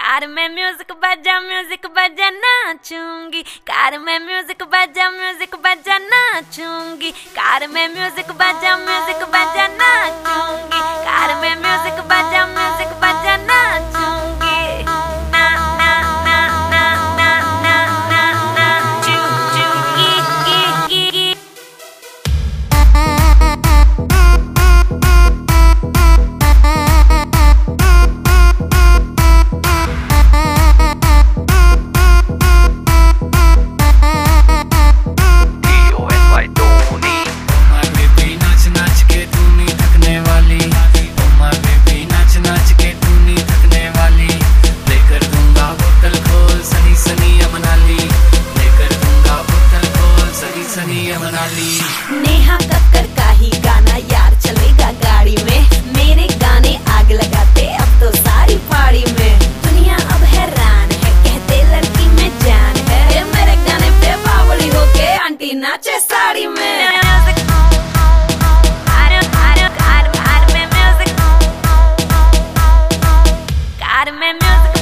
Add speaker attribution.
Speaker 1: Car में music बजा नाचूंगी। Car में म्यूजिक बजा नाचूंगी। कार में म्यूजिक बजा नाचूंगी। कार में म्यूजिक बजा नाचूंगी। ना ना ना ना ना ना ना ना चू चू गी। नेहा कक्कर का ही गाना यार चलेगा गाड़ी में। मेरे गाने आग लगाते अब तो सारी फाड़ी में। दुनिया अब हैरान है, कहते लड़की में जान है। मेरे गाने पे बावड़ी होके आंटी नाचे साड़ी में। कार में म्यूजिक